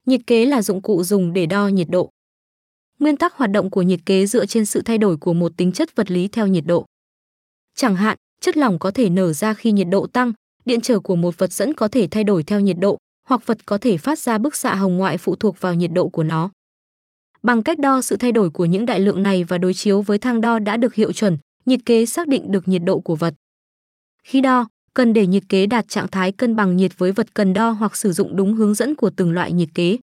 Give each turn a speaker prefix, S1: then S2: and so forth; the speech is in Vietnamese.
S1: Nhiệt kế là dụng cụ dùng để đo nhiệt độ. Nguyên tắc hoạt động của nhiệt kế dựa trên sự thay đổi của một tính chất vật lý theo nhiệt độ. Chẳng hạn, chất lỏng có thể nở ra khi nhiệt độ tăng, điện trở của một vật dẫn có thể thay đổi theo nhiệt độ, hoặc vật có thể phát ra bức xạ hồng ngoại phụ thuộc vào nhiệt độ của nó. Bằng cách đo sự thay đổi của những đại lượng này và đối chiếu với thang đo đã được hiệu chuẩn, nhiệt kế xác định được nhiệt độ của vật. Khi đo, cần để nhiệt kế đạt trạng thái cân bằng nhiệt với vật cần đo hoặc sử dụng đúng hướng dẫn của từng loại nhiệt kế.